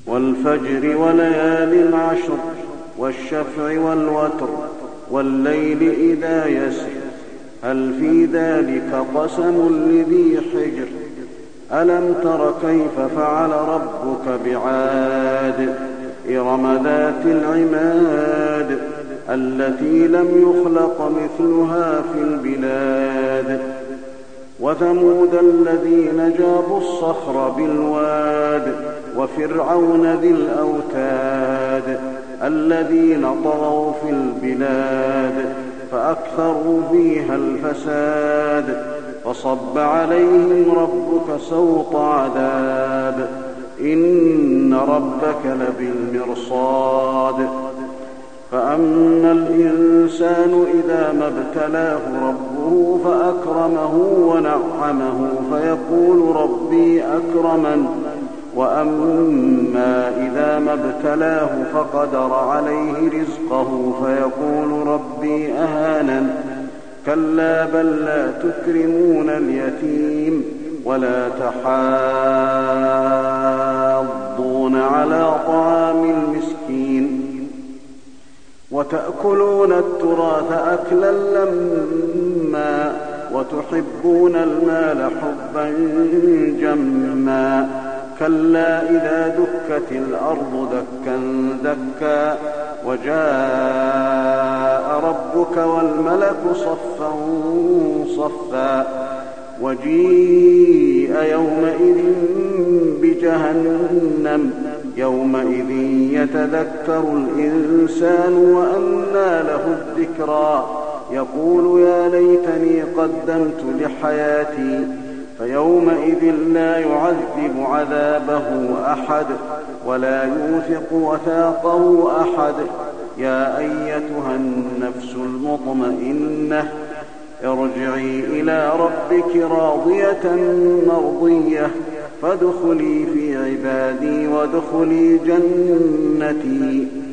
والفجر وليال عشر والشفع والوتر والليل إذا يسر هل في ذلك قسم لذي حجر ألم تر كيف فعل ربك بعاد إرم ذات العماد التي لم يخلق مثلها في البلاد وثمود الذين جابوا الصخر بالواد وفرعون ذي الأوتاد الذين طغوا في البلاد فأكثروا فيها الفساد فصب عليهم ربك سوط عذاب إن ربك لبالمرصاد فأما الإنسان إذا ما ابتلاه ربه فأكرمه ونعمه فيقول ربي أكرمن وأما إذا ما ابتلاه فقدر عليه رزقه فيقول ربي أهانن كلا بل لا تكرمون اليتيم ولا تحاضون على طعام المسكين وتأكلون التراث أكلا لما وتحبون المال حبا جما كلا إذا دكت الأرض دكا دكا وجاء ربك والملك صفا صفا وجيء يومئذ بجهنم يومئذ يتذكر الإنسان وأنى له الذكرى يقول يا ليتني قدمت لحياتي فيومئذ لا يعذب عذابه أحد ولا يوثق وثاقه أحد يا أيتها النفس المطمئنة ارجعي إلى ربك راضية مرضية فادخلي في عبادي وادخلي جنتي